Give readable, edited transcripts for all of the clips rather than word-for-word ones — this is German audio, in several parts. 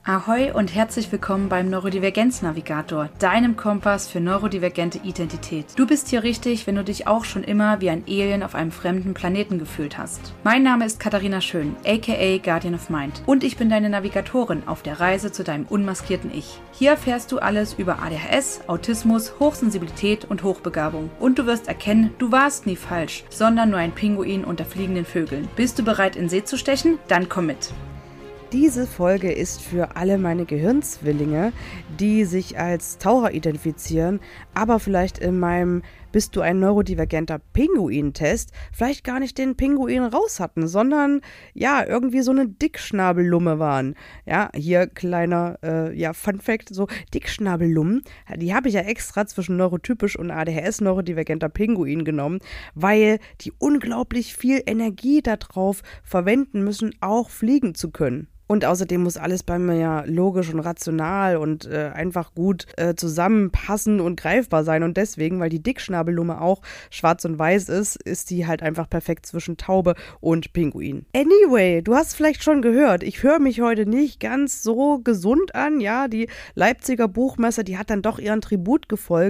Ahoi und herzlich willkommen beim Neurodivergenz-Navigator, deinem Kompass für neurodivergente Identität. Du bist hier richtig, wenn du dich auch schon immer wie ein Alien auf einem fremden Planeten gefühlt hast. Mein Name ist Katharina Schön, aka Guardian of Mind, und ich bin deine Navigatorin auf der Reise zu deinem unmaskierten Ich. Hier erfährst du alles über ADHS, Autismus, Hochsensibilität und Hochbegabung. Und du wirst erkennen, du warst nie falsch, sondern nur ein Pinguin unter fliegenden Vögeln. Bist du bereit, in See zu stechen? Dann komm mit! Diese Folge ist für alle meine Gehirnzwillinge, die sich als Taucher identifizieren, aber vielleicht in meinem "Bist du ein neurodivergenter Pinguin"-Test vielleicht gar nicht den Pinguin raus hatten, sondern ja, irgendwie so eine Dickschnabellumme waren. Ja, hier kleiner Fun Fact, so Dickschnabellummen, die habe ich ja extra zwischen neurotypisch und ADHS neurodivergenter Pinguin genommen, weil die unglaublich viel Energie darauf verwenden müssen, auch fliegen zu können. Und außerdem muss alles bei mir ja logisch und rational und einfach gut zusammenpassen und greifbar sein. Und deswegen, weil die Dickschnabellumme auch schwarz und weiß ist die halt einfach perfekt zwischen Taube und Pinguin. Anyway, du hast vielleicht schon gehört, ich höre mich heute nicht ganz so gesund an. Ja, die Leipziger Buchmesse, die hat dann doch ihren Tribut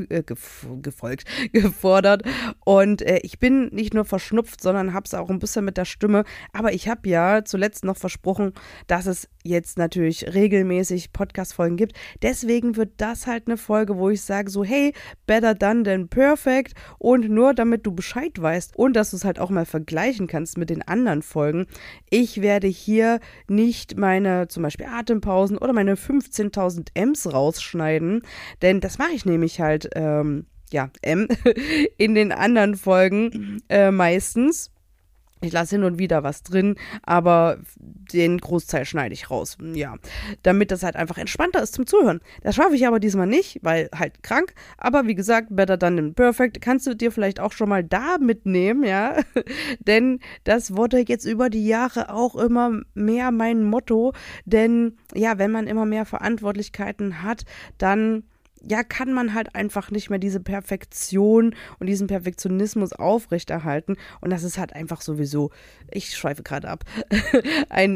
gefordert. Und ich bin nicht nur verschnupft, sondern habe es auch ein bisschen mit der Stimme. Aber ich habe ja zuletzt noch versprochen, dass es jetzt natürlich regelmäßig Podcast-Folgen gibt. Deswegen wird das halt eine Folge, wo ich sage so, hey, better done than perfect, und nur damit du Bescheid weißt und dass du es halt auch mal vergleichen kannst mit den anderen Folgen. Ich werde hier nicht meine zum Beispiel Atempausen oder meine 15.000 M's rausschneiden, denn das mache ich nämlich halt, in den anderen Folgen meistens. Ich lasse hin und wieder was drin, aber den Großteil schneide ich raus, ja, damit das halt einfach entspannter ist zum Zuhören. Das schaffe ich aber diesmal nicht, weil halt krank, aber wie gesagt, better done than perfect, kannst du dir vielleicht auch schon mal da mitnehmen, ja, denn das wurde jetzt über die Jahre auch immer mehr mein Motto, denn ja, wenn man immer mehr Verantwortlichkeiten hat, dann kann man halt einfach nicht mehr diese Perfektion und diesen Perfektionismus aufrechterhalten. Und das ist halt einfach sowieso, ich schweife gerade ab, ein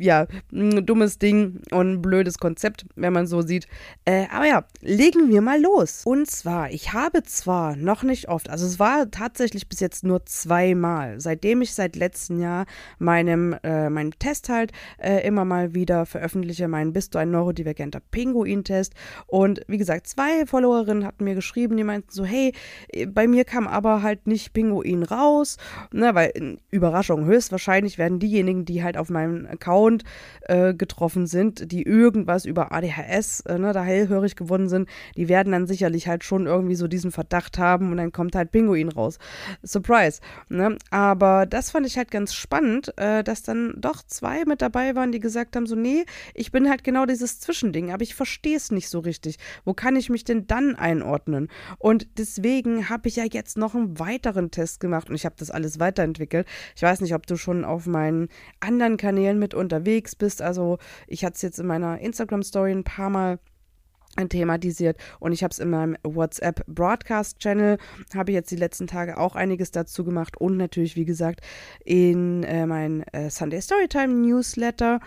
dummes Ding und ein blödes Konzept, wenn man so sieht. Aber ja, legen wir mal los. Und zwar, ich habe zwar noch nicht oft, also es war tatsächlich bis jetzt nur 2-mal, seitdem ich seit letztem Jahr meinen Test halt immer mal wieder veröffentliche, meinen "Bist du ein neurodivergenter Pinguin"-Test. Und wie gesagt, 2 Followerinnen hatten mir geschrieben, die meinten so, hey, bei mir kam aber halt nicht Pinguin raus, ne, weil, Überraschung, höchstwahrscheinlich werden diejenigen, die halt auf meinem Account getroffen sind, die irgendwas über ADHS, da hellhörig geworden sind, die werden dann sicherlich halt schon irgendwie so diesen Verdacht haben und dann kommt halt Pinguin raus. Surprise, ne? Aber das fand ich halt ganz spannend, dass dann doch 2 mit dabei waren, die gesagt haben so, nee, ich bin halt genau dieses Zwischending, aber ich verstehe es nicht so richtig. Wo kann ich mich denn dann einordnen? Und deswegen habe ich ja jetzt noch einen weiteren Test gemacht und ich habe das alles weiterentwickelt. Ich weiß nicht, ob du schon auf meinen anderen Kanälen mit unterwegs bist. Also ich hatte es jetzt in meiner Instagram-Story ein paar Mal thematisiert und ich habe es in meinem WhatsApp-Broadcast-Channel, habe ich jetzt die letzten Tage auch einiges dazu gemacht und natürlich, wie gesagt, in meinem Sunday Storytime Newsletter.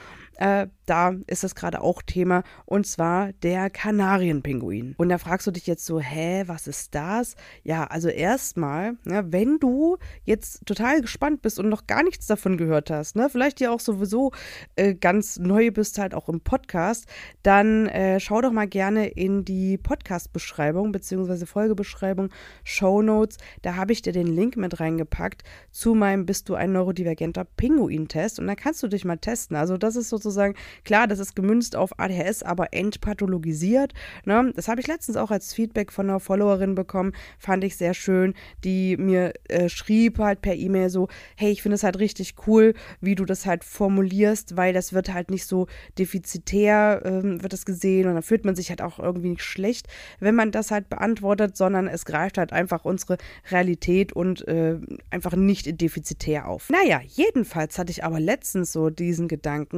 Da ist das gerade auch Thema, und zwar der Kanarienpinguin. Und da fragst du dich jetzt so, was ist das? Ja, also erstmal, wenn du jetzt total gespannt bist und noch gar nichts davon gehört hast, vielleicht ja auch sowieso ganz neu bist halt auch im Podcast, dann schau doch mal gerne in die Podcast-Beschreibung bzw. Folgebeschreibung, Shownotes. Da habe ich dir den Link mit reingepackt zu meinem "Bist du ein neurodivergenter Pinguin"-Test, und da kannst du dich mal testen. Also das ist sozusagen, klar, das ist gemünzt auf ADHS, aber entpathologisiert, ne? Das habe ich letztens auch als Feedback von einer Followerin bekommen, fand ich sehr schön, die mir schrieb halt per E-Mail so, hey, ich finde es halt richtig cool, wie du das halt formulierst, weil das wird halt nicht so defizitär, wird das gesehen, und dann fühlt man sich halt auch irgendwie nicht schlecht, wenn man das halt beantwortet, sondern es greift halt einfach unsere Realität und einfach nicht defizitär auf. Naja, jedenfalls hatte ich aber letztens so diesen Gedanken so,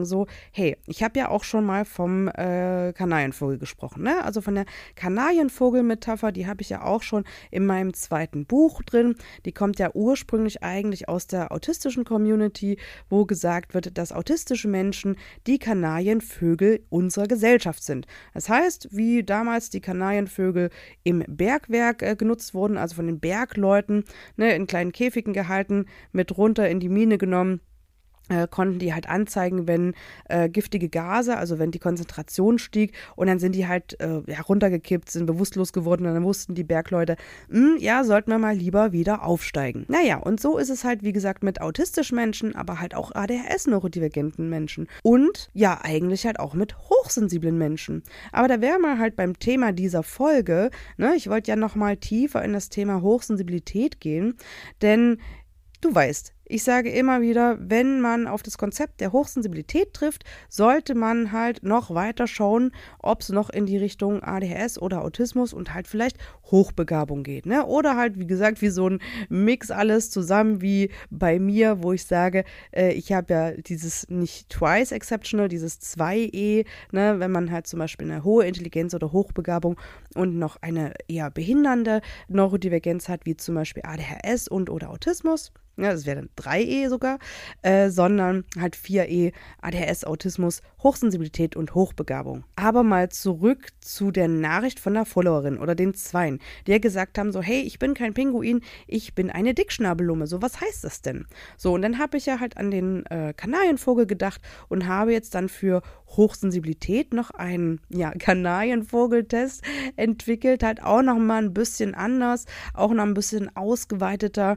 hey, ich habe ja auch schon mal vom Kanarienvogel gesprochen, ne? Also von der Kanarienvogel-Metapher, die habe ich ja auch schon in meinem zweiten Buch drin. Die kommt ja ursprünglich eigentlich aus der autistischen Community, wo gesagt wird, dass autistische Menschen die Kanarienvögel unserer Gesellschaft sind. Das heißt, wie damals die Kanarienvögel im Bergwerk genutzt wurden, also von den Bergleuten, ne, in kleinen Käfigen gehalten, mit runter in die Mine genommen, konnten die halt anzeigen, wenn giftige Gase, also wenn die Konzentration stieg, und dann sind die halt runtergekippt, sind bewusstlos geworden, und dann wussten die Bergleute, ja, sollten wir mal lieber wieder aufsteigen. Naja, und so ist es halt, wie gesagt, mit autistischen Menschen, aber halt auch ADHS-neurodivergenten Menschen und ja, eigentlich halt auch mit hochsensiblen Menschen. Aber da wären wir halt beim Thema dieser Folge, ne? Ich wollte ja nochmal tiefer in das Thema Hochsensibilität gehen, denn du weißt, ich sage immer wieder, wenn man auf das Konzept der Hochsensibilität trifft, sollte man halt noch weiter schauen, ob es noch in die Richtung ADHS oder Autismus und halt vielleicht Hochbegabung geht, ne? Oder halt, wie gesagt, wie so ein Mix alles zusammen wie bei mir, wo ich sage, ich habe ja dieses nicht twice exceptional, dieses 2E, ne? Wenn man halt zum Beispiel eine hohe Intelligenz oder Hochbegabung und noch eine eher behindernde Neurodivergenz hat, wie zum Beispiel ADHS und oder Autismus. Ja, das wäre dann 3E sogar, sondern halt 4E, ADHS, Autismus, Hochsensibilität und Hochbegabung. Aber mal zurück zu der Nachricht von der Followerin oder den Zweien, die ja gesagt haben so, hey, ich bin kein Pinguin, ich bin eine Dickschnabellumme. So, was heißt das denn? So, und dann habe ich ja halt an den Kanarienvogel gedacht und habe jetzt dann für Hochsensibilität noch einen Kanarienvogeltest entwickelt, halt auch noch mal ein bisschen anders, auch noch ein bisschen ausgeweiteter.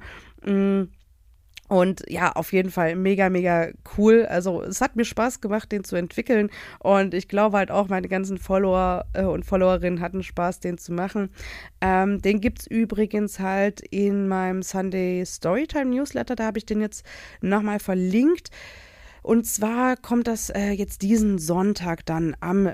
Und ja, auf jeden Fall mega, mega cool. Also es hat mir Spaß gemacht, den zu entwickeln. Und ich glaube halt auch, meine ganzen Follower und Followerinnen hatten Spaß, den zu machen. Den gibt es übrigens halt in meinem Sunday Storytime Newsletter. Da habe ich den jetzt nochmal verlinkt. Und zwar kommt das jetzt diesen Sonntag dann am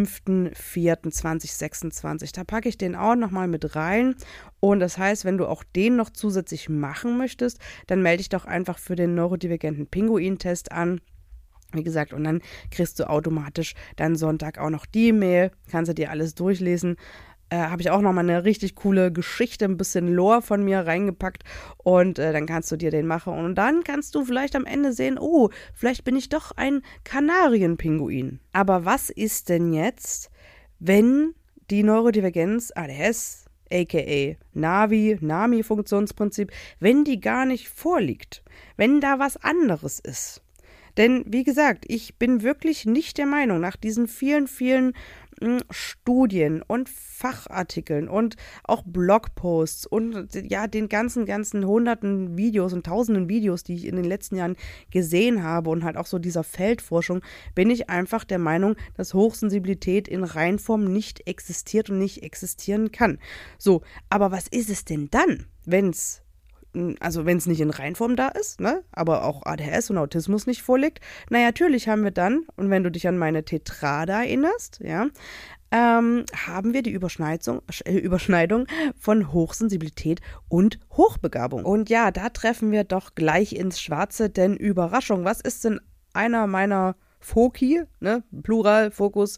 5.4.2026. Da packe ich den auch nochmal mit rein. Und das heißt, wenn du auch den noch zusätzlich machen möchtest, dann melde dich doch einfach für den neurodivergenten Pinguin-Test an. Wie gesagt, und dann kriegst du automatisch dann Sonntag auch noch die Mail. Kannst du dir alles durchlesen. Habe ich auch nochmal eine richtig coole Geschichte, ein bisschen Lore von mir reingepackt und dann kannst du dir den machen und dann kannst du vielleicht am Ende sehen, oh, vielleicht bin ich doch ein Kanarienpinguin. Aber was ist denn jetzt, wenn die Neurodivergenz ADHS, aka NAMI-Funktionsprinzip, wenn die gar nicht vorliegt, wenn da was anderes ist? Denn, wie gesagt, ich bin wirklich nicht der Meinung, nach diesen vielen, vielen Studien und Fachartikeln und auch Blogposts und ja, den ganzen hunderten Videos und tausenden Videos, die ich in den letzten Jahren gesehen habe und halt auch so dieser Feldforschung, bin ich einfach der Meinung, dass Hochsensibilität in Reinform nicht existiert und nicht existieren kann. So, aber was ist es denn dann, wenn es nicht in Reinform da ist, ne, aber auch ADHS und Autismus nicht vorliegt? Na, natürlich haben wir dann, und wenn du dich an meine Tetrade erinnerst, ja, haben wir die Überschneidung von Hochsensibilität und Hochbegabung. Und ja, da treffen wir doch gleich ins Schwarze, denn Überraschung, was ist denn einer meiner Foci, ne, Plural, Fokus,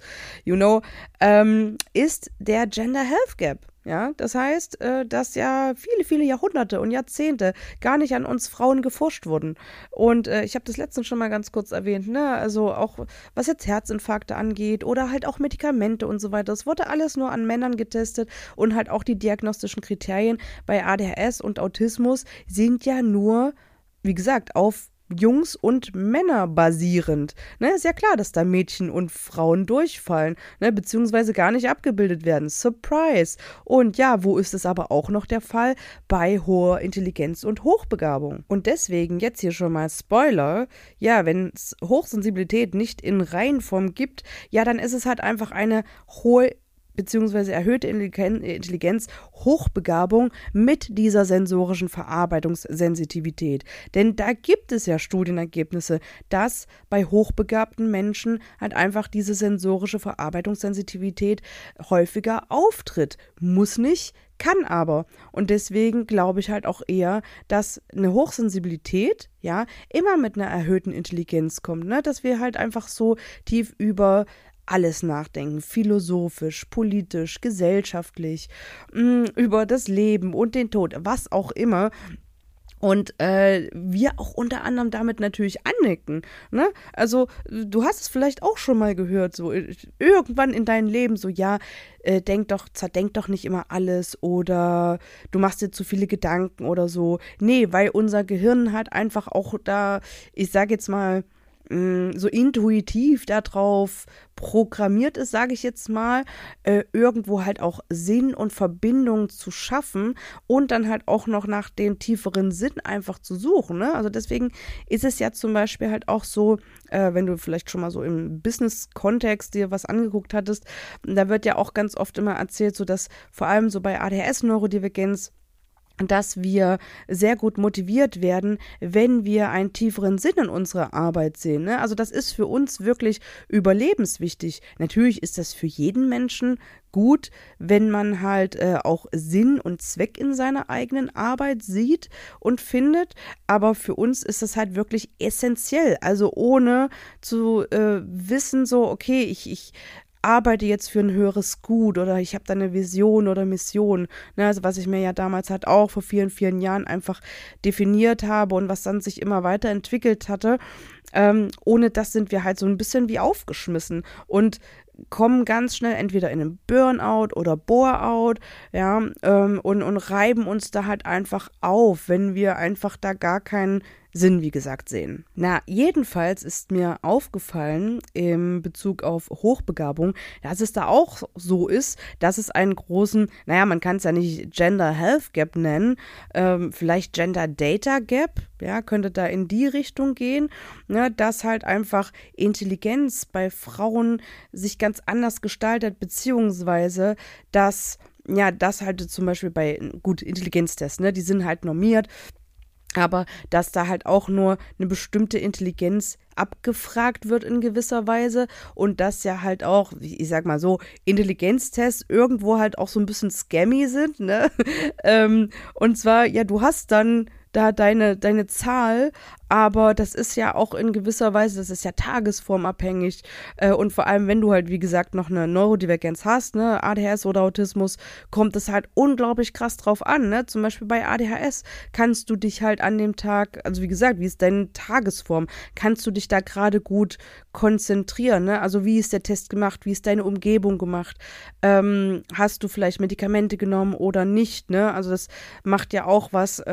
ist der Gender Health Gap. Ja, das heißt, dass ja viele, viele Jahrhunderte und Jahrzehnte gar nicht an uns Frauen geforscht wurden. Und ich habe das letztens schon mal ganz kurz erwähnt, ne? Also auch was jetzt Herzinfarkte angeht oder halt auch Medikamente und so weiter. Das wurde alles nur an Männern getestet und halt auch die diagnostischen Kriterien bei ADHS und Autismus sind ja nur, wie gesagt, auf Jungs und Männer basierend. Ne, ist ja klar, dass da Mädchen und Frauen durchfallen, ne, beziehungsweise gar nicht abgebildet werden. Surprise! Und ja, wo ist es aber auch noch der Fall? Bei hoher Intelligenz und Hochbegabung. Und deswegen jetzt hier schon mal Spoiler, ja, wenn es Hochsensibilität nicht in Reihenform gibt, ja, dann ist es halt einfach eine hohe beziehungsweise erhöhte Intelligenz, Hochbegabung mit dieser sensorischen Verarbeitungssensitivität. Denn da gibt es ja Studienergebnisse, dass bei hochbegabten Menschen halt einfach diese sensorische Verarbeitungssensitivität häufiger auftritt. Muss nicht, kann aber. Und deswegen glaube ich halt auch eher, dass eine Hochsensibilität, ja, immer mit einer erhöhten Intelligenz kommt, ne? Dass wir halt einfach so tief über alles nachdenken, philosophisch, politisch, gesellschaftlich, über das Leben und den Tod, was auch immer. Und wir auch unter anderem damit natürlich anecken. Ne? Also du hast es vielleicht auch schon mal gehört, so irgendwann in deinem Leben so, ja, zerdenk doch nicht immer alles oder du machst dir zu viele Gedanken oder so. Nee, weil unser Gehirn halt einfach auch da, ich sag jetzt mal, so intuitiv darauf programmiert ist, sage ich jetzt mal, irgendwo halt auch Sinn und Verbindung zu schaffen und dann halt auch noch nach dem tieferen Sinn einfach zu suchen. Ne? Also deswegen ist es ja zum Beispiel halt auch so, wenn du vielleicht schon mal so im Business-Kontext dir was angeguckt hattest, da wird ja auch ganz oft immer erzählt, so dass vor allem so bei ADHS, Neurodivergenz, dass wir sehr gut motiviert werden, wenn wir einen tieferen Sinn in unserer Arbeit sehen. Ne? Also das ist für uns wirklich überlebenswichtig. Natürlich ist das für jeden Menschen gut, wenn man halt auch Sinn und Zweck in seiner eigenen Arbeit sieht und findet, aber für uns ist das halt wirklich essentiell. Also ohne zu wissen, so, okay, ich arbeite jetzt für ein höheres Gut oder ich habe da eine Vision oder Mission, ne, also was ich mir ja damals halt auch vor vielen, vielen Jahren einfach definiert habe und was dann sich immer weiterentwickelt hatte, ohne das sind wir halt so ein bisschen wie aufgeschmissen und kommen ganz schnell entweder in einen Burnout oder Bore-out, ja, und reiben uns da halt einfach auf, wenn wir einfach da gar keinen Sinn, wie gesagt, sehen. Na, jedenfalls ist mir aufgefallen in Bezug auf Hochbegabung, dass es da auch so ist, dass es einen großen, naja, man kann es ja nicht Gender Health Gap nennen, vielleicht Gender Data Gap, ja, könnte da in die Richtung gehen, ne, dass halt einfach Intelligenz bei Frauen sich ganz anders gestaltet, beziehungsweise dass, ja, das halt zum Beispiel bei, gut, Intelligenztests, ne, die sind halt normiert, aber dass da halt auch nur eine bestimmte Intelligenz abgefragt wird in gewisser Weise und dass ja halt auch, ich sag mal so, Intelligenztests irgendwo halt auch so ein bisschen scammy sind, ne? Und zwar, ja, du hast dann da deine Zahl, aber das ist ja auch in gewisser Weise, das ist ja tagesformabhängig und vor allem, wenn du halt, wie gesagt, noch eine Neurodivergenz hast, ne, ADHS oder Autismus, kommt es halt unglaublich krass drauf an, ne, zum Beispiel bei ADHS kannst du dich halt an dem Tag, also wie gesagt, wie ist deine Tagesform, kannst du dich da gerade gut konzentrieren, ne, also wie ist der Test gemacht, wie ist deine Umgebung gemacht, hast du vielleicht Medikamente genommen oder nicht, ne, also das macht ja auch was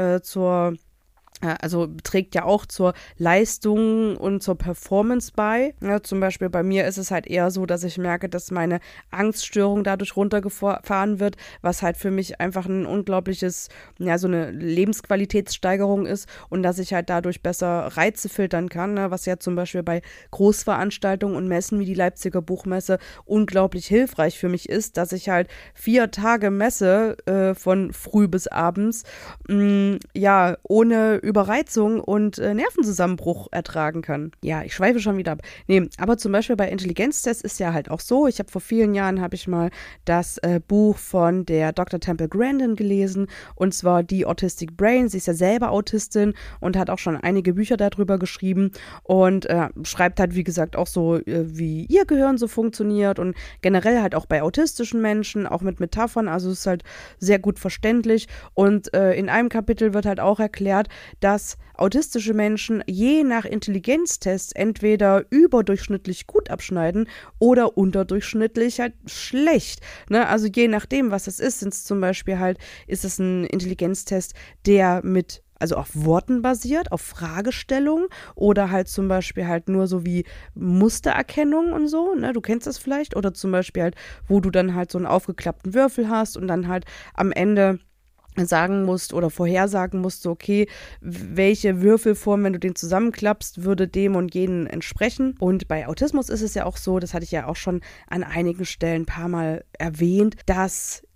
also trägt ja auch zur Leistung und zur Performance bei. Ja, zum Beispiel bei mir ist es halt eher so, dass ich merke, dass meine Angststörung dadurch runtergefahren wird, was halt für mich einfach ein unglaubliches, ja, so eine Lebensqualitätssteigerung ist und dass ich halt dadurch besser Reize filtern kann, ne, was ja zum Beispiel bei Großveranstaltungen und Messen wie die Leipziger Buchmesse unglaublich hilfreich für mich ist, dass ich halt 4 Tage Messe von früh bis abends, ja, ohne Überreizung und Nervenzusammenbruch ertragen kann. Ja, ich schweife schon wieder ab. Nee, aber zum Beispiel bei Intelligenztests ist ja halt auch so, ich habe vor vielen Jahren, habe ich mal das Buch von der Dr. Temple Grandin gelesen und zwar die Autistic Brain. Sie ist ja selber Autistin und hat auch schon einige Bücher darüber geschrieben und schreibt halt, wie gesagt, auch so, wie ihr Gehirn so funktioniert und generell halt auch bei autistischen Menschen, auch mit Metaphern, also es ist halt sehr gut verständlich und in einem Kapitel wird halt auch erklärt, dass autistische Menschen je nach Intelligenztest entweder überdurchschnittlich gut abschneiden oder unterdurchschnittlich halt schlecht. Ne? Also je nachdem, was es ist, sind es zum Beispiel halt, ist es ein Intelligenztest, der also auf Worten basiert, auf Fragestellungen oder halt zum Beispiel halt nur so wie Mustererkennung und so, ne, du kennst das vielleicht, oder zum Beispiel halt, wo du dann halt so einen aufgeklappten Würfel hast und dann halt am Ende sagen musst oder vorhersagen musst, so, okay, welche Würfelform, wenn du den zusammenklappst, würde dem und jenen entsprechen. Und bei Autismus ist es ja auch so, das hatte ich ja auch schon an einigen Stellen ein paar Mal erwähnt, dass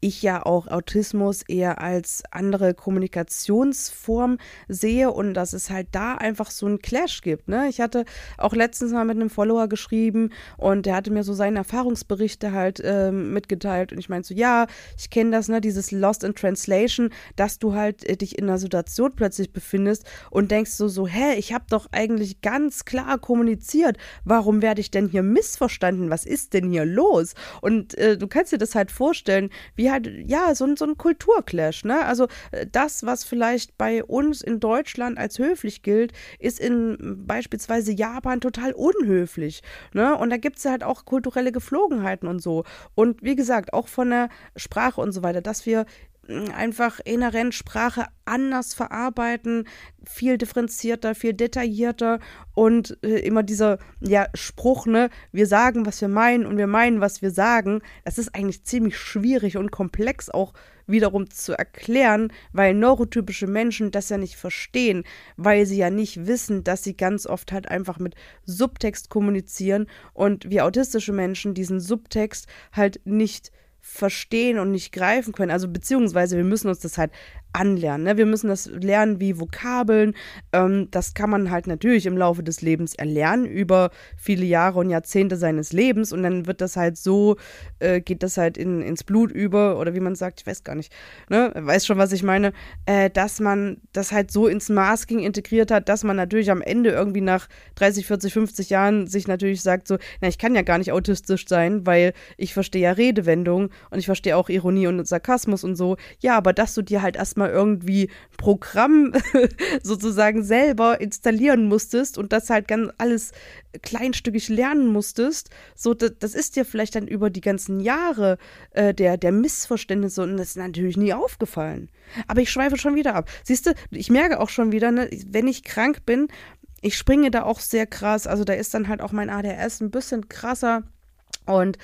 ich ja auch Autismus eher als andere Kommunikationsform sehe und dass es halt da einfach so einen Clash gibt, ne? Ich hatte auch letztens mal mit einem Follower geschrieben und der hatte mir so seine Erfahrungsberichte halt mitgeteilt und ich meinte so, ja, ich kenne das, ne, dieses Lost in Translation, dass du halt dich in einer Situation plötzlich befindest und denkst so, hä, ich habe doch eigentlich ganz klar kommuniziert, warum werde ich denn hier missverstanden, was ist denn hier los? Und du kannst dir das halt vorstellen, wie halt, ja, so ein Kulturclash, ne? Also das, was vielleicht bei uns in Deutschland als höflich gilt, ist in beispielsweise Japan total unhöflich, ne? Und da gibt es halt auch kulturelle Geflogenheiten und so. Und wie gesagt, auch von der Sprache und so weiter, dass wir einfach inhärent Sprache anders verarbeiten, viel differenzierter, viel detaillierter und immer dieser Spruch, ne, wir sagen, was wir meinen und wir meinen, was wir sagen, das ist eigentlich ziemlich schwierig und komplex auch wiederum zu erklären, weil neurotypische Menschen das ja nicht verstehen, weil sie ja nicht wissen, dass sie ganz oft halt einfach mit Subtext kommunizieren und wir autistische Menschen diesen Subtext halt nicht verstehen und nicht greifen können. Also beziehungsweise wir müssen uns das halt anlernen. Ne? Wir müssen das lernen wie Vokabeln. Das kann man halt natürlich im Laufe des Lebens erlernen, über viele Jahre und Jahrzehnte seines Lebens und dann wird das halt so, geht das halt ins Blut über oder wie man sagt, ich weiß gar nicht, ne? Weiß schon, was ich meine, dass man das halt so ins Masking integriert hat, dass man natürlich am Ende irgendwie nach 30, 40, 50 Jahren sich natürlich sagt so, na, ich kann ja gar nicht autistisch sein, weil ich verstehe ja Redewendungen und ich verstehe auch Ironie und Sarkasmus und so. Ja, aber dass du dir halt erstmal irgendwie Programm sozusagen selber installieren musstest und das halt ganz alles kleinstückig lernen musstest, so das ist dir vielleicht dann über die ganzen Jahre der Missverständnisse und das ist natürlich nie aufgefallen. Aber ich schweife schon wieder ab. Siehst du, ich merke auch schon wieder, ne, wenn ich krank bin, ich springe da auch sehr krass, also da ist dann halt auch mein ADHS ein bisschen krasser und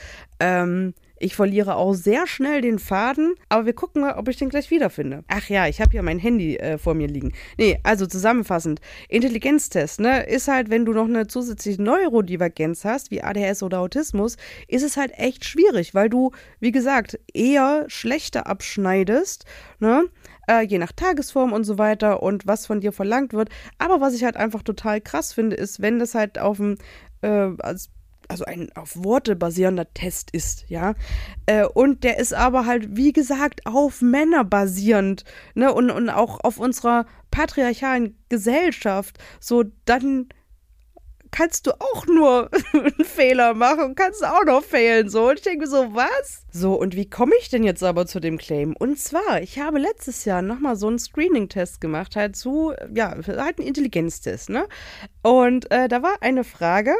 ich verliere auch sehr schnell den Faden, aber wir gucken mal, ob ich den gleich wiederfinde. Ach ja, ich habe hier mein Handy vor mir liegen. Nee, also zusammenfassend, Intelligenztest, ne, ist halt, wenn du noch eine zusätzliche Neurodivergenz hast, wie ADHS oder Autismus, ist es halt echt schwierig, weil du, wie gesagt, eher schlechter abschneidest, ne, je nach Tagesform und so weiter und was von dir verlangt wird. Aber was ich halt einfach total krass finde, ist, wenn das halt auf dem, also ein auf Worte basierender Test ist, ja. Und der ist aber halt, wie gesagt, auf Männer basierend, ne, und auch auf unserer patriarchalen Gesellschaft. So, dann kannst du auch nur einen Fehler machen und kannst auch noch failen, so. Und ich denke mir so, was? So, und wie komme ich denn jetzt aber zu dem Claim? Und zwar, ich habe letztes Jahr nochmal so einen Screening-Test gemacht, halt so, ja, halt einen Intelligenztest, ne? Und da war eine Frage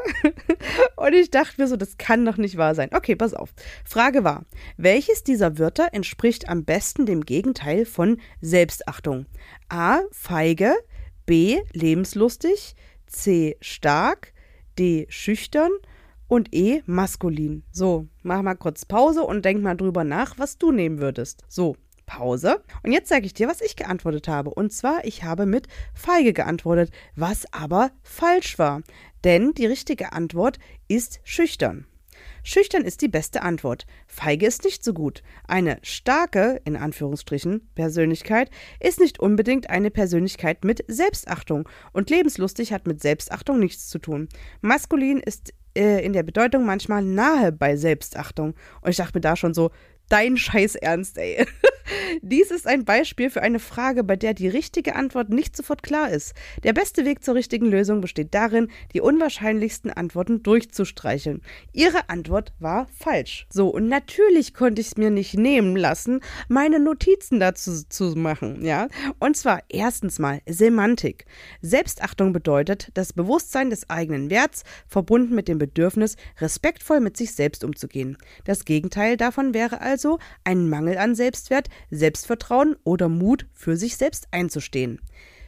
und ich dachte mir so, das kann doch nicht wahr sein. Okay, pass auf. Frage war, welches dieser Wörter entspricht am besten dem Gegenteil von Selbstachtung? A, feige, B, lebenslustig, C, stark, D, schüchtern und E, maskulin. So, mach mal kurz Pause und denk mal drüber nach, was du nehmen würdest. So, Pause. Und jetzt sage ich dir, was ich geantwortet habe. Und zwar, ich habe mit feige geantwortet, was aber falsch war. Denn die richtige Antwort ist schüchtern. Schüchtern ist die beste Antwort. Feige ist nicht so gut. Eine starke, in Anführungsstrichen, Persönlichkeit ist nicht unbedingt eine Persönlichkeit mit Selbstachtung. Und lebenslustig hat mit Selbstachtung nichts zu tun. Maskulin ist in der Bedeutung manchmal nahe bei Selbstachtung. Und ich dachte mir da schon so, dein Scheiß Ernst, ey. Dies ist ein Beispiel für eine Frage, bei der die richtige Antwort nicht sofort klar ist. Der beste Weg zur richtigen Lösung besteht darin, die unwahrscheinlichsten Antworten durchzustreicheln. Ihre Antwort war falsch. So, und natürlich konnte ich es mir nicht nehmen lassen, meine Notizen dazu zu machen, ja. Und zwar erstens mal Semantik. Selbstachtung bedeutet das Bewusstsein des eigenen Werts, verbunden mit dem Bedürfnis, respektvoll mit sich selbst umzugehen. Das Gegenteil davon wäre also ein Mangel an Selbstwert, Selbstvertrauen oder Mut, für sich selbst einzustehen.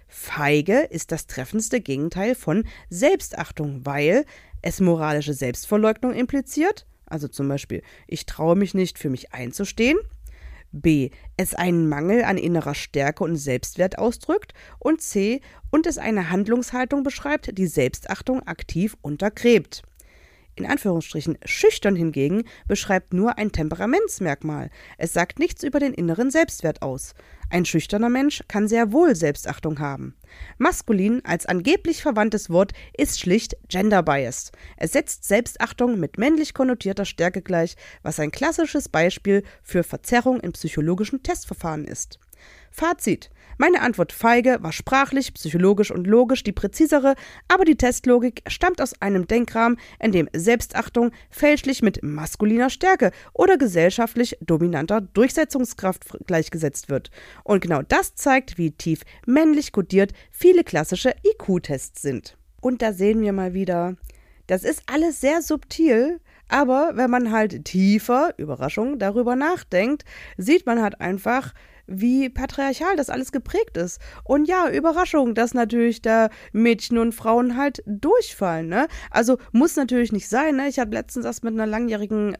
Feige ist das treffendste Gegenteil von Selbstachtung, weil es moralische Selbstverleugnung impliziert, also zum Beispiel, ich traue mich nicht, für mich einzustehen. B. Es einen Mangel an innerer Stärke und Selbstwert ausdrückt. Und C. Und es eine Handlungshaltung beschreibt, die Selbstachtung aktiv untergräbt. In Anführungsstrichen schüchtern hingegen beschreibt nur ein Temperamentsmerkmal. Es sagt nichts über den inneren Selbstwert aus. Ein schüchterner Mensch kann sehr wohl Selbstachtung haben. Maskulin als angeblich verwandtes Wort ist schlicht gender-biased. Es setzt Selbstachtung mit männlich konnotierter Stärke gleich, was ein klassisches Beispiel für Verzerrung in psychologischen Testverfahren ist. Fazit: Meine Antwort feige war sprachlich, psychologisch und logisch die präzisere, aber die Testlogik stammt aus einem Denkrahmen, in dem Selbstachtung fälschlich mit maskuliner Stärke oder gesellschaftlich dominanter Durchsetzungskraft gleichgesetzt wird. Und genau das zeigt, wie tief männlich kodiert viele klassische IQ-Tests sind. Und da sehen wir mal wieder, das ist alles sehr subtil, aber wenn man halt tiefer, Überraschung, darüber nachdenkt, sieht man halt einfach, wie patriarchal das alles geprägt ist. Und ja, Überraschung, dass natürlich da Mädchen und Frauen halt durchfallen, ne? Also muss natürlich nicht sein, ne? Ich habe letztens erst mit einer langjährigen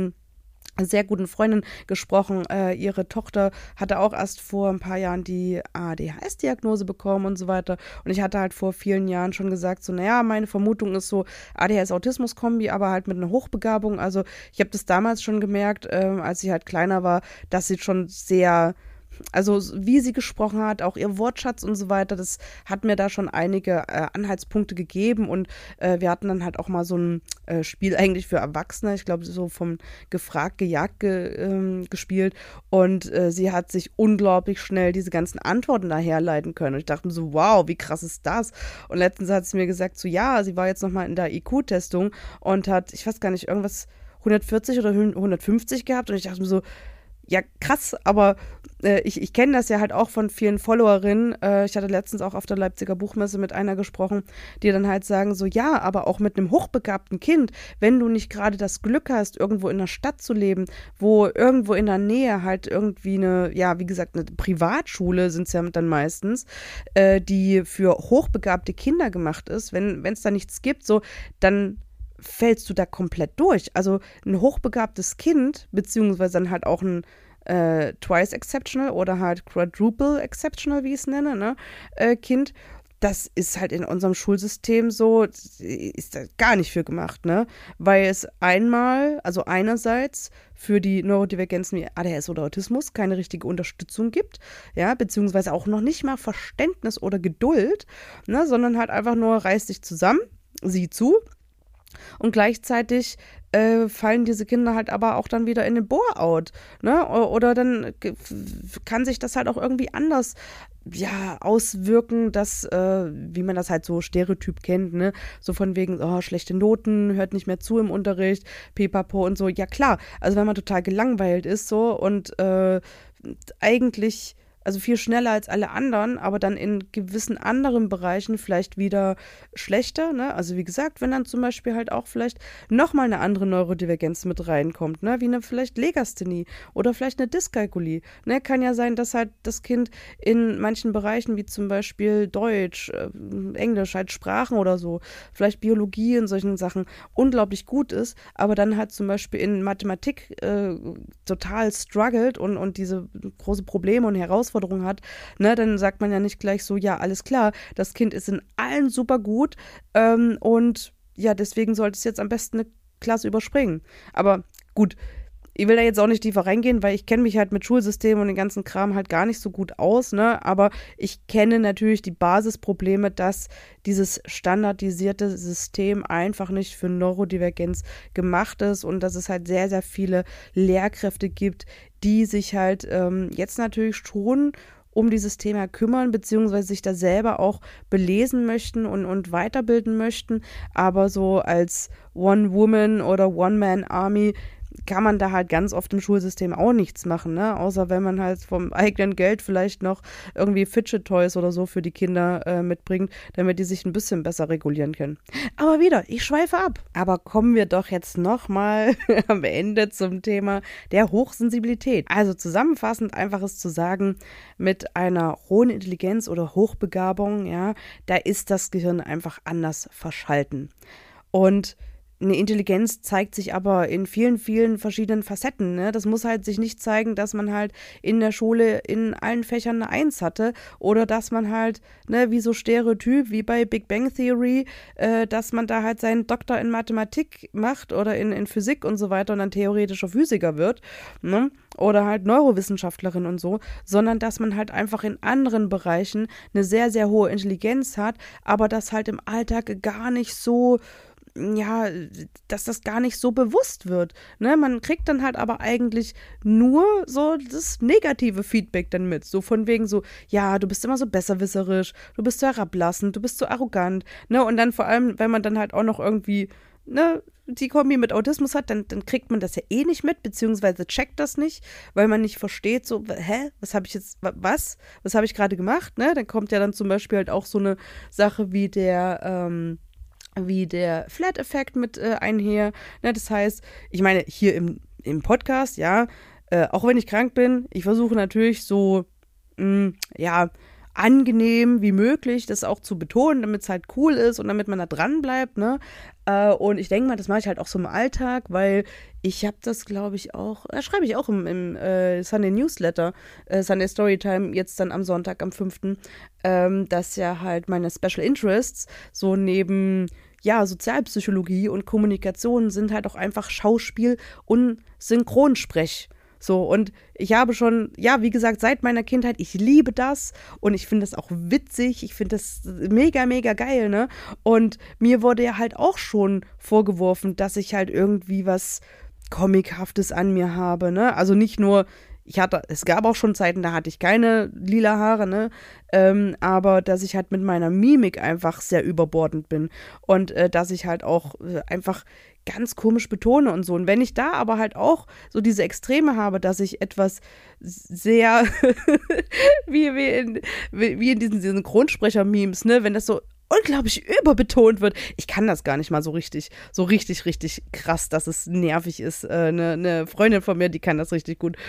sehr guten Freundin gesprochen. Ihre Tochter hatte auch erst vor ein paar Jahren die ADHS-Diagnose bekommen und so weiter. Und ich hatte halt vor vielen Jahren schon gesagt, so, naja, meine Vermutung ist so ADHS-Autismus-Kombi, aber halt mit einer Hochbegabung. Also ich habe das damals schon gemerkt, als sie halt kleiner war, dass sie schon sehr, also wie sie gesprochen hat, auch ihr Wortschatz und so weiter, das hat mir da schon einige Anhaltspunkte gegeben und wir hatten dann halt auch mal so ein Spiel eigentlich für Erwachsene, ich glaube so vom Gefragt, Gejagt gespielt und sie hat sich unglaublich schnell diese ganzen Antworten daherleiten können und ich dachte mir so, wow, wie krass ist das? Und letztens hat sie mir gesagt, so ja, sie war jetzt nochmal in der IQ-Testung und hat, ich weiß gar nicht, irgendwas 140 oder 150 gehabt und ich dachte mir so, ja, krass, aber ich kenne das ja halt auch von vielen Followerinnen. Ich hatte letztens auch auf der Leipziger Buchmesse mit einer gesprochen, die dann halt sagen so, ja, aber auch mit einem hochbegabten Kind, wenn du nicht gerade das Glück hast, irgendwo in einer Stadt zu leben, wo irgendwo in der Nähe halt irgendwie eine, ja, wie gesagt, eine Privatschule sind es ja dann meistens, die für hochbegabte Kinder gemacht ist, wenn es da nichts gibt, so, dann fällst du da komplett durch. Also ein hochbegabtes Kind, beziehungsweise dann halt auch ein Twice Exceptional oder halt Quadruple Exceptional, wie ich es nenne, ne, Kind, das ist halt in unserem Schulsystem so, ist da gar nicht für gemacht, ne, weil es also einerseits für die Neurodivergenzen wie ADHS oder Autismus keine richtige Unterstützung gibt, ja, beziehungsweise auch noch nicht mal Verständnis oder Geduld, ne, sondern halt einfach nur reiß dich zusammen, sieh zu. Und gleichzeitig fallen diese Kinder halt aber auch dann wieder in den Bore-out, ne? Oder dann kann sich das halt auch irgendwie anders, ja, auswirken, dass, wie man das halt so Stereotyp kennt, ne? So von wegen, oh, schlechte Noten, hört nicht mehr zu im Unterricht, pipapo und so. Ja klar, also wenn man total gelangweilt ist so und eigentlich also viel schneller als alle anderen, aber dann in gewissen anderen Bereichen vielleicht wieder schlechter, ne? Also wie gesagt, wenn dann zum Beispiel halt auch vielleicht nochmal eine andere Neurodivergenz mit reinkommt, ne? Wie eine vielleicht Legasthenie oder vielleicht eine Dyskalkulie, ne? Kann ja sein, dass halt das Kind in manchen Bereichen, wie zum Beispiel Deutsch, Englisch, halt Sprachen oder so, vielleicht Biologie in solchen Sachen unglaublich gut ist, aber dann halt zum Beispiel in Mathematik total struggelt und diese große Probleme und Herausforderungen hat, ne, dann sagt man ja nicht gleich so, ja, alles klar, das Kind ist in allen super gut und ja, deswegen sollte es jetzt am besten eine Klasse überspringen. Aber gut, ich will da jetzt auch nicht tiefer reingehen, weil ich kenne mich halt mit Schulsystemen und den ganzen Kram halt gar nicht so gut aus, ne? Aber ich kenne natürlich die Basisprobleme, dass dieses standardisierte System einfach nicht für Neurodivergenz gemacht ist und dass es halt sehr, sehr viele Lehrkräfte gibt, die sich halt jetzt natürlich schon um dieses Thema kümmern, beziehungsweise sich da selber auch belesen möchten und weiterbilden möchten. Aber so als One-Woman- oder One-Man-Army kann man da halt ganz oft im Schulsystem auch nichts machen, ne? Außer wenn man halt vom eigenen Geld vielleicht noch irgendwie Fidget Toys oder so für die Kinder mitbringt, damit die sich ein bisschen besser regulieren können. Aber wieder, ich schweife ab. Aber kommen wir doch jetzt nochmal am Ende zum Thema der Hochsensibilität. Also zusammenfassend einfach ist zu sagen, mit einer hohen Intelligenz oder Hochbegabung, ja, da ist das Gehirn einfach anders verschalten. Und eine Intelligenz zeigt sich aber in vielen, vielen verschiedenen Facetten. Ne? Das muss halt sich nicht zeigen, dass man halt in der Schule in allen Fächern eine 1 hatte oder dass man halt, ne, wie so Stereotyp, wie bei Big Bang Theory, dass man da halt seinen Doktor in Mathematik macht oder in Physik und so weiter und dann theoretischer Physiker wird, ne? Oder halt Neurowissenschaftlerin und so, sondern dass man halt einfach in anderen Bereichen eine sehr, sehr hohe Intelligenz hat, aber das halt im Alltag gar nicht so, ja, dass das gar nicht so bewusst wird. Ne? Man kriegt dann halt aber eigentlich nur so das negative Feedback dann mit. So von wegen so, ja, du bist immer so besserwisserisch, du bist so herablassend, du bist so arrogant. Ne? Und dann vor allem, wenn man dann halt auch noch irgendwie, ne, die Kombi mit Autismus hat, dann kriegt man das ja eh nicht mit, beziehungsweise checkt das nicht, weil man nicht versteht, so, was habe ich jetzt, was habe ich gerade gemacht, ne? Dann kommt ja dann zum Beispiel halt auch so eine Sache wie der Flat-Effekt mit einher. Ne? Das heißt, ich meine, hier im Podcast, ja, auch wenn ich krank bin, ich versuche natürlich so, ja, angenehm wie möglich, das auch zu betonen, damit es halt cool ist und damit man da dran bleibt, ne? Und ich denke mal, das mache ich halt auch so im Alltag, weil ich habe das, glaube ich, auch, schreibe ich auch im Sunday Newsletter, Sunday Storytime, jetzt dann am Sonntag, am 5., dass ja halt meine Special Interests so neben, ja, Sozialpsychologie und Kommunikation sind halt auch einfach Schauspiel und Synchronsprech. So, und ich habe schon, ja, wie gesagt, seit meiner Kindheit, ich liebe das und ich finde das auch witzig, ich finde das mega, mega geil, ne? Und mir wurde ja halt auch schon vorgeworfen, dass ich halt irgendwie was Comichaftes an mir habe, ne? Also nicht nur, es gab auch schon Zeiten, da hatte ich keine lila Haare, ne? Aber dass ich halt mit meiner Mimik einfach sehr überbordend bin und dass ich halt auch einfach ganz komisch betone und so. Und wenn ich da aber halt auch so diese Extreme habe, dass ich etwas sehr wie in diesen Synchronsprecher-Memes, ne, wenn das so unglaublich überbetont wird. Ich kann das gar nicht mal so richtig krass, dass es nervig ist. Eine Freundin von mir, die kann das richtig gut.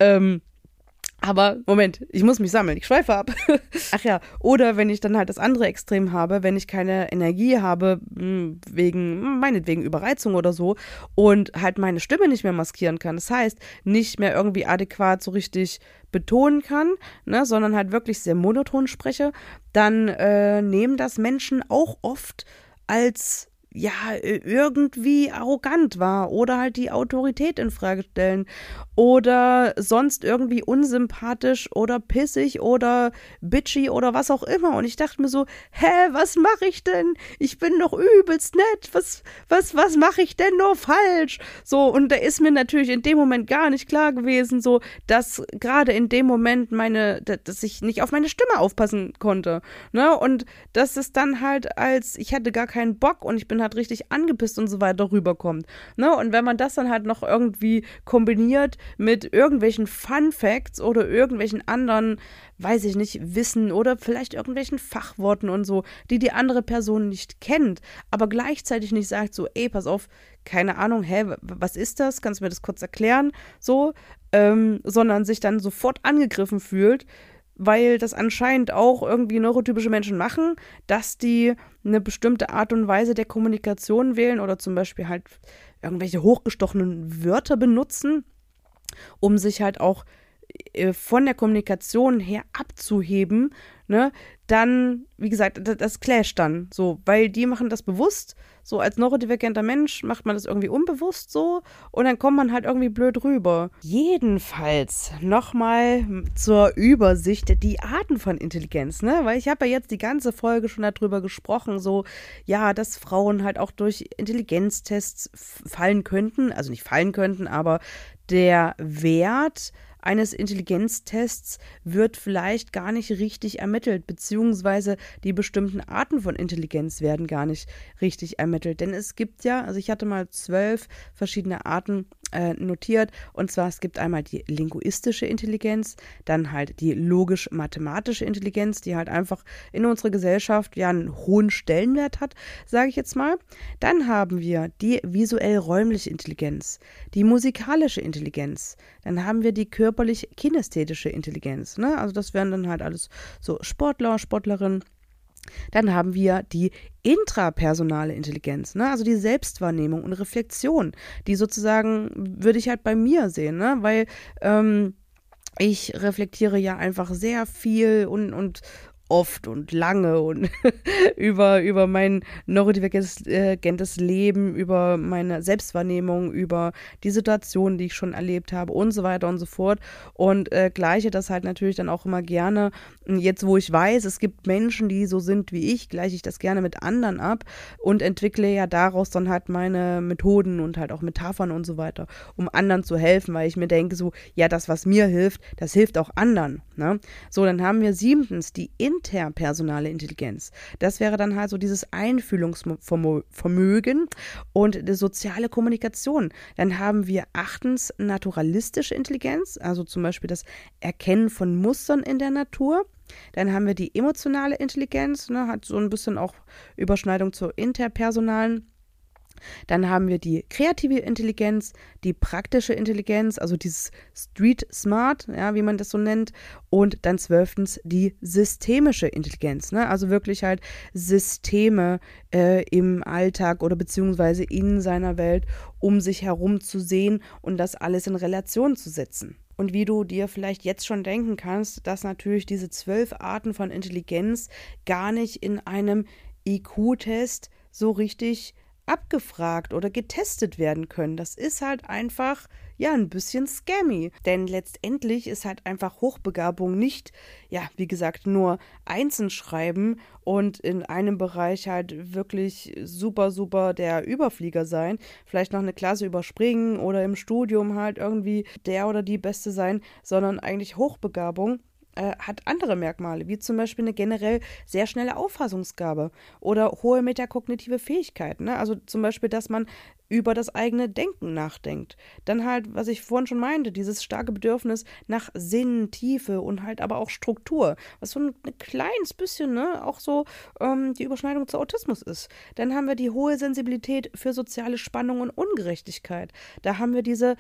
Aber, Moment, ich muss mich sammeln, ich schweife ab. Ach ja, oder wenn ich dann halt das andere Extrem habe, wenn ich keine Energie habe, meinetwegen Überreizung oder so, und halt meine Stimme nicht mehr maskieren kann. Das heißt, nicht mehr irgendwie adäquat so richtig betonen kann, ne, sondern halt wirklich sehr monoton spreche, dann nehmen das Menschen auch oft als, ja, irgendwie arrogant wahr oder halt die Autorität in Frage stellen oder sonst irgendwie unsympathisch oder pissig oder bitchy oder was auch immer. Und ich dachte mir so, was mache ich denn? Ich bin doch übelst nett. Was mache ich denn nur falsch? So, und da ist mir natürlich in dem Moment gar nicht klar gewesen, so, dass gerade in dem Moment dass ich nicht auf meine Stimme aufpassen konnte, ne? Und dass es dann halt ich hatte gar keinen Bock und ich bin halt richtig angepisst und so weiter rüberkommt, ne? Und wenn man das dann halt noch irgendwie kombiniert mit irgendwelchen Fun Facts oder irgendwelchen anderen, weiß ich nicht, Wissen oder vielleicht irgendwelchen Fachworten und so, die andere Person nicht kennt, aber gleichzeitig nicht sagt so, ey, pass auf, keine Ahnung, was ist das? Kannst du mir das kurz erklären? So, sondern sich dann sofort angegriffen fühlt, weil das anscheinend auch irgendwie neurotypische Menschen machen, dass die eine bestimmte Art und Weise der Kommunikation wählen oder zum Beispiel halt irgendwelche hochgestochenen Wörter benutzen, um sich halt auch von der Kommunikation her abzuheben, ne, dann, wie gesagt, das clasht dann so, weil die machen das bewusst, so als neurodivergenter Mensch macht man das irgendwie unbewusst so und dann kommt man halt irgendwie blöd rüber. Jedenfalls nochmal zur Übersicht die Arten von Intelligenz, ne, weil ich habe ja jetzt die ganze Folge schon darüber gesprochen, so, ja, dass Frauen halt auch durch Intelligenztests fallen könnten, also nicht fallen könnten, aber der Wert eines Intelligenztests wird vielleicht gar nicht richtig ermittelt, beziehungsweise die bestimmten Arten von Intelligenz werden gar nicht richtig ermittelt. Denn es gibt ja, also ich hatte mal 12 verschiedene Arten notiert, und zwar es gibt einmal die linguistische Intelligenz, dann halt die logisch-mathematische Intelligenz, die halt einfach in unserer Gesellschaft ja einen hohen Stellenwert hat, sage ich jetzt mal. Dann haben wir die visuell-räumliche Intelligenz, die musikalische Intelligenz, dann haben wir die körperlich-kinästhetische Intelligenz, ne? Also das wären dann halt alles so Sportler, Sportlerinnen. Dann haben wir die intrapersonale Intelligenz, ne? Also die Selbstwahrnehmung und Reflexion, die sozusagen würde ich halt bei mir sehen, ne? Weil ich reflektiere ja einfach sehr viel und oft und lange und über mein neurodivergentes Leben, über meine Selbstwahrnehmung, über die Situationen, die ich schon erlebt habe und so weiter und so fort. Und gleiche das halt natürlich dann auch immer gerne. Jetzt, wo ich weiß, es gibt Menschen, die so sind wie ich, gleiche ich das gerne mit anderen ab und entwickle ja daraus dann halt meine Methoden und halt auch Metaphern und so weiter, um anderen zu helfen, weil ich mir denke so, ja, das, was mir hilft, das hilft auch anderen. Ne? So, dann haben wir 7. die interpersonale Intelligenz. Das wäre dann halt so dieses Einfühlungsvermögen und die soziale Kommunikation. Dann haben wir 8. naturalistische Intelligenz, also zum Beispiel das Erkennen von Mustern in der Natur. Dann haben wir die emotionale Intelligenz, ne, hat so ein bisschen auch Überschneidung zur interpersonalen. Dann haben wir die kreative Intelligenz, die praktische Intelligenz, also dieses Street Smart, ja, wie man das so nennt. Und dann 12. die systemische Intelligenz, ne? Also wirklich halt Systeme im Alltag oder beziehungsweise in seiner Welt um sich herum zu sehen und das alles in Relation zu setzen. Und wie du dir vielleicht jetzt schon denken kannst, dass natürlich diese 12 Arten von Intelligenz gar nicht in einem IQ-Test so richtig abgefragt oder getestet werden können. Das ist halt einfach, ja, ein bisschen scammy. Denn letztendlich ist halt einfach Hochbegabung nicht, ja, wie gesagt, nur einzeln schreiben und in einem Bereich halt wirklich super, super der Überflieger sein, vielleicht noch eine Klasse überspringen oder im Studium halt irgendwie der oder die Beste sein, sondern eigentlich Hochbegabung hat andere Merkmale, wie zum Beispiel eine generell sehr schnelle Auffassungsgabe oder hohe metakognitive Fähigkeiten. Ne? Also zum Beispiel, dass man über das eigene Denken nachdenkt. Dann halt, was ich vorhin schon meinte, dieses starke Bedürfnis nach Sinn, Tiefe und halt aber auch Struktur, was so ein kleines bisschen, ne, auch so die Überschneidung zu Autismus ist. Dann haben wir die hohe Sensibilität für soziale Spannung und Ungerechtigkeit. Da haben wir diese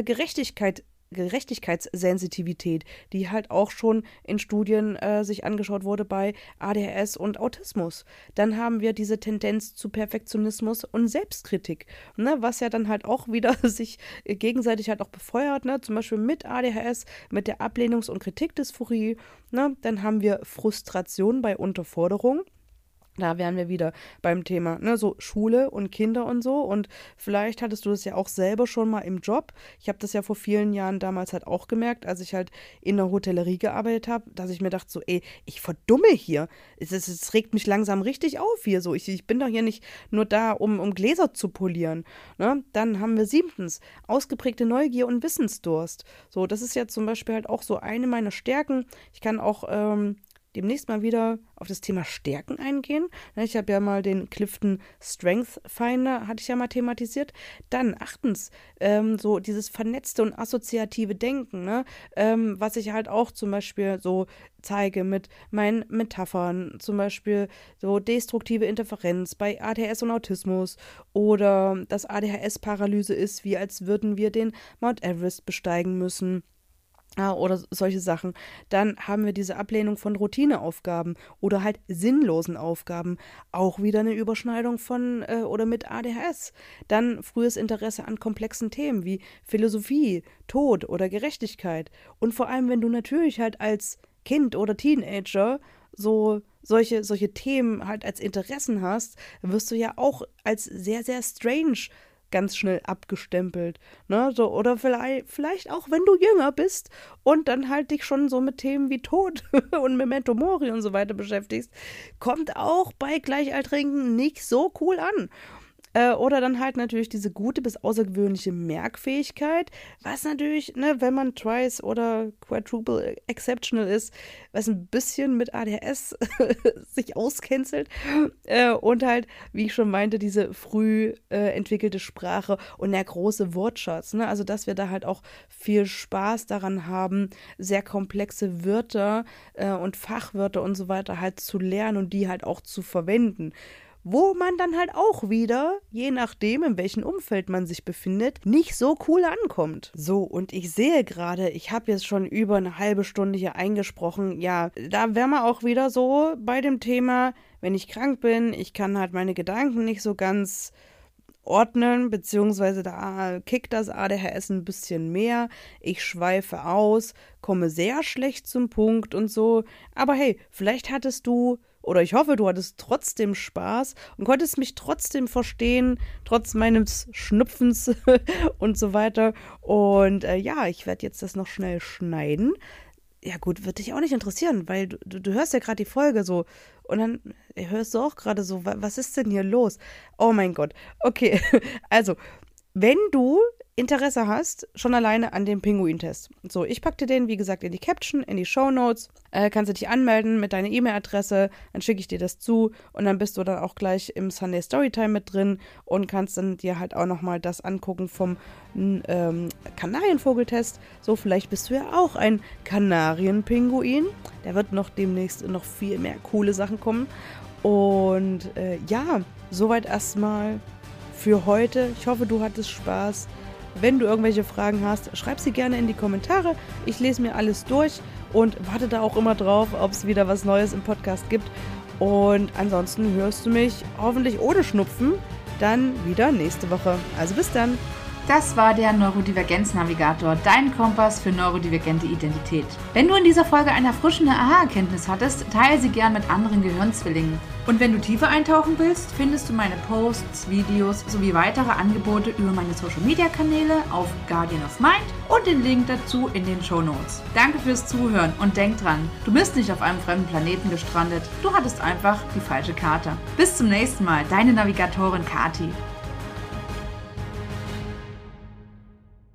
Gerechtigkeitssensitivität, die halt auch schon in Studien sich angeschaut wurde bei ADHS und Autismus. Dann haben wir diese Tendenz zu Perfektionismus und Selbstkritik, ne, was ja dann halt auch wieder sich gegenseitig halt auch befeuert, ne, zum Beispiel mit ADHS, mit der Ablehnungs- und Kritikdysphorie. Ne. Dann haben wir Frustration bei Unterforderung. Da wären wir wieder beim Thema, ne, so Schule und Kinder und so. Und vielleicht hattest du das ja auch selber schon mal im Job. Ich habe das ja vor vielen Jahren damals halt auch gemerkt, als ich halt in der Hotellerie gearbeitet habe, dass ich mir dachte so, ey, ich verdumme hier. Es regt mich langsam richtig auf hier so. Ich bin doch hier nicht nur da, um Gläser zu polieren. Ne? Dann haben wir 7. ausgeprägte Neugier und Wissensdurst. So, das ist ja zum Beispiel halt auch so eine meiner Stärken. Ich kann auch demnächst mal wieder auf das Thema Stärken eingehen. Ich habe ja mal den Clifton Strength Finder, hatte ich ja mal thematisiert. Dann 8. So dieses vernetzte und assoziative Denken, ne? Was ich halt auch zum Beispiel so zeige mit meinen Metaphern, zum Beispiel so destruktive Interferenz bei ADHS und Autismus oder dass ADHS-Paralyse ist, wie als würden wir den Mount Everest besteigen müssen. Oder solche Sachen. Dann haben wir diese Ablehnung von Routineaufgaben oder halt sinnlosen Aufgaben. Auch wieder eine Überschneidung von oder mit ADHS. Dann frühes Interesse an komplexen Themen wie Philosophie, Tod oder Gerechtigkeit. Und vor allem, wenn du natürlich halt als Kind oder Teenager so solche Themen halt als Interessen hast, wirst du ja auch als sehr, sehr strange ganz schnell abgestempelt, ne, so, oder vielleicht auch, wenn du jünger bist und dann halt dich schon so mit Themen wie Tod und Memento Mori und so weiter beschäftigst, kommt auch bei Gleichaltrigen nicht so cool an. Oder dann halt natürlich diese gute bis außergewöhnliche Merkfähigkeit, was natürlich, ne, wenn man Twice oder Quadruple Exceptional ist, was ein bisschen mit ADHS sich auskänzelt. Und halt, wie ich schon meinte, diese früh entwickelte Sprache und der große Wortschatz. Ne? Also, dass wir da halt auch viel Spaß daran haben, sehr komplexe Wörter und Fachwörter und so weiter halt zu lernen und die halt auch zu verwenden. wo man dann halt auch wieder, je nachdem, in welchem Umfeld man sich befindet, nicht so cool ankommt. So, und ich sehe gerade, ich habe jetzt schon über eine halbe Stunde hier eingesprochen. Ja, da wären wir auch wieder so bei dem Thema, wenn ich krank bin, ich kann halt meine Gedanken nicht so ganz ordnen, beziehungsweise da kickt das ADHS ein bisschen mehr. Ich schweife aus, komme sehr schlecht zum Punkt und so. Aber hey, vielleicht hattest du, oder ich hoffe, du hattest trotzdem Spaß und konntest mich trotzdem verstehen, trotz meines Schnupfens und so weiter. Und ja, ich werde jetzt das noch schnell schneiden. Ja gut, wird dich auch nicht interessieren, weil du hörst ja gerade die Folge so und dann hörst du auch gerade so, was ist denn hier los? Oh mein Gott. Okay, also, wenn du Interesse hast, schon alleine an dem Pinguin-Test. So, ich packe dir den, wie gesagt, in die Caption, in die Shownotes. Kannst du dich anmelden mit deiner E-Mail-Adresse, dann schicke ich dir das zu und dann bist du dann auch gleich im Sunday Storytime mit drin und kannst dann dir halt auch nochmal das angucken vom Kanarienvogeltest. So, vielleicht bist du ja auch ein Kanarienpinguin. Da wird noch demnächst noch viel mehr coole Sachen kommen. Und ja, soweit erstmal für heute. Ich hoffe, du hattest Spaß. Wenn du irgendwelche Fragen hast, schreib sie gerne in die Kommentare. Ich lese mir alles durch und warte da auch immer drauf, ob es wieder was Neues im Podcast gibt. Und ansonsten hörst du mich hoffentlich ohne Schnupfen dann wieder nächste Woche. Also bis dann. Das war der Neurodivergenz-Navigator, dein Kompass für neurodivergente Identität. Wenn du in dieser Folge eine erfrischende Aha-Erkenntnis hattest, teile sie gern mit anderen Gehirnzwillingen. Und wenn du tiefer eintauchen willst, findest du meine Posts, Videos sowie weitere Angebote über meine Social-Media-Kanäle auf Guardian of Mind und den Link dazu in den Shownotes. Danke fürs Zuhören und denk dran, du bist nicht auf einem fremden Planeten gestrandet, du hattest einfach die falsche Karte. Bis zum nächsten Mal, deine Navigatorin Kati.